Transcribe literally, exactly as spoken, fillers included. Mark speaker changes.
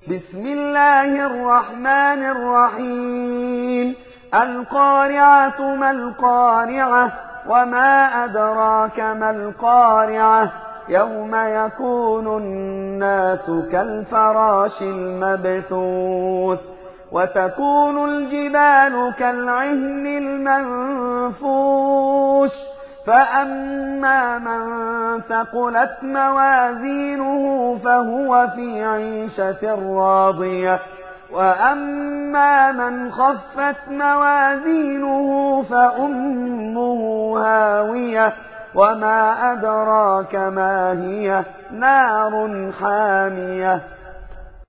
Speaker 1: بسم الله الرحمن الرحيم القارعة ما القارعة وما أدراك ما القارعة يوم يكون الناس كالفراش المبثوث وتكون الجبال كالعهن المنفوش فأما من ثقلت موازينه فهو في عيشة راضية وأما من خفت موازينه فأمه هاوية وما أدراك ما هي نار حامية